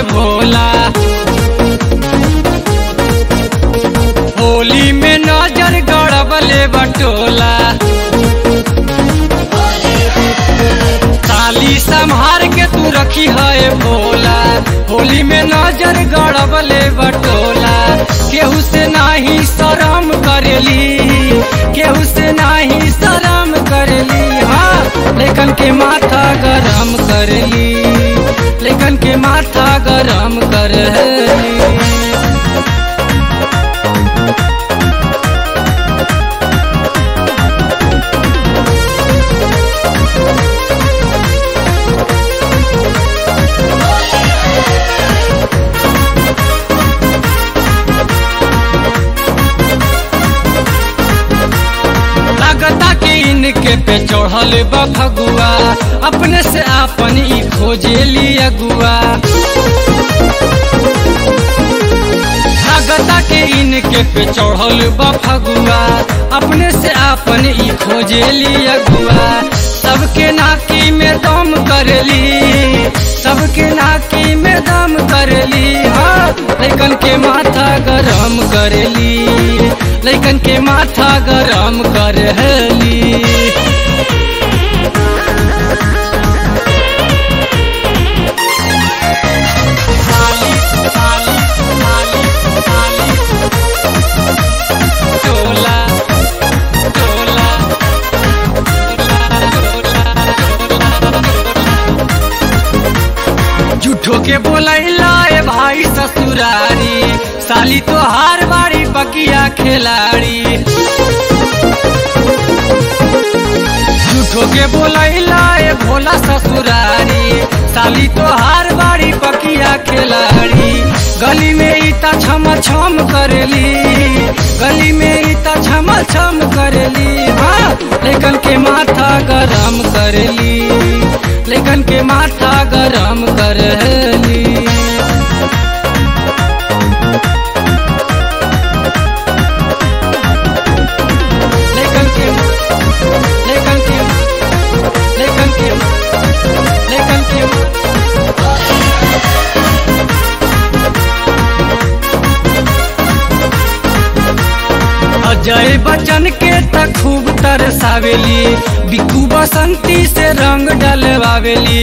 भोला। होली में नजर गड़बले बटोला। ताली संभार के तू रखी है भोला। होली में नजर गड़बले बटोला। केहू से नाही शरम करेली, केहू से नाही शरम करेली। हाँ लेकिन के माथा गरम करली, लेकिन के माथा गरम करली। लगता कि इनके पे चढ़ल बा फगुआ, अपने से आपन ई खोजेली अगुआ। लगता कि इनके पे चढ़ल बा फगुआ, अपने से आपन ई खोजेली अगुआ। सबके नाकी में दम करली, सबके नाकी में दम करली। हाँ लेकिन के माथा गरम करली, लेकिन के माथा गरम करली। झूठो के बोलैला ए भाई ससुरारी, साली तो हार बाड़ी बकिया खिलाड़ी। झूठो के बोलैला ए भोला ससुरारी, साली तो हार बाड़ी बकिया खिलाड़ी। गली में इता छम छम करली, गली में इता छम छम करली। हाँ लेकिन के माथा गरम करली, लेकिन के माथा गरम करली। लेकिन के लेकिन के लेकिन के लेकिन के अजय बच्चन के त खूब तरसावेली, बिकू बसंती से रंग डलवावेली।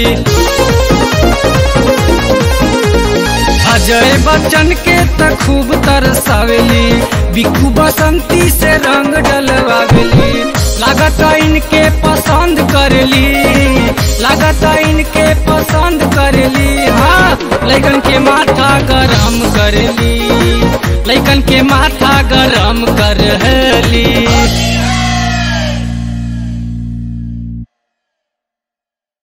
अजय बच्चन के त खूब तरसावेली, बिकू बसंती से रंग डलवावेली। लागत इनके पसंद करली, लागत इनके पसंद करली। हाँ लेकिन के माथा गरम करली, लेकिन के माथा गरम करली।